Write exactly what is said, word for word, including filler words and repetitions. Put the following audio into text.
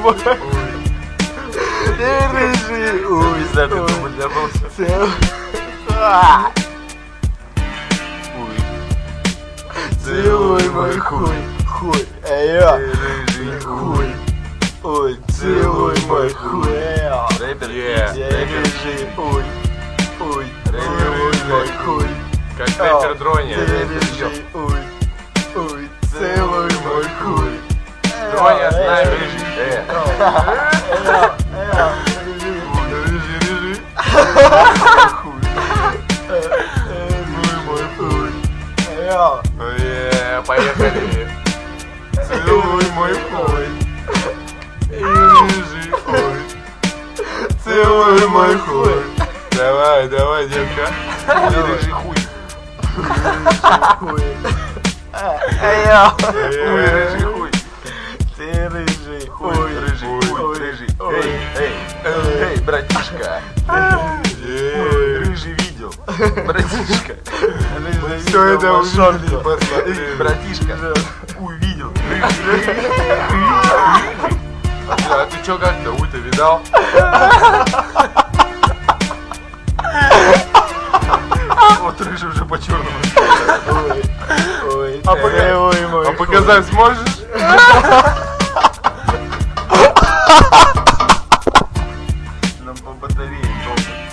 мой. Ты рыжий. Ой, Десятый дубль забылся. Целуй мой хуй. Хуй. Эйо. Рыжий Хуй. Ой, целуй мой хуй. Эйо. Рэпер, Я рыжий. Ой. Ой, целуй мой хуй. как рэпер Дрони. Ты рыжий. Ой. Ой, целуй мой хуй. Дроня с нами рыжий. Э. Рыжий. Рыжий, рыжий. Хуй. Целуй мой хуй. Эйо. Э, Поехали. Целуй мой хуй. Рыжий. Ой. Целуй мой хуй. Давай, давай, детка. Рыжий хуй. Хуй. Эйо. Ой, рыжий хуй. Ты рыжий. Хуй, Ой. рыжий, хуй, Ой. рыжий. Ой. Эй, эй, эй, эй, братишка. Эй, Рыжий видел. Братишка. Все это увидел. посмотри. Эй, братишка. Увидел. Рыжий. А ты чё как-то? Уй, ты видал? Вот рыжий уже по черному. Ой. Ой. А пока- Ой, мой А хуй. показать сможешь?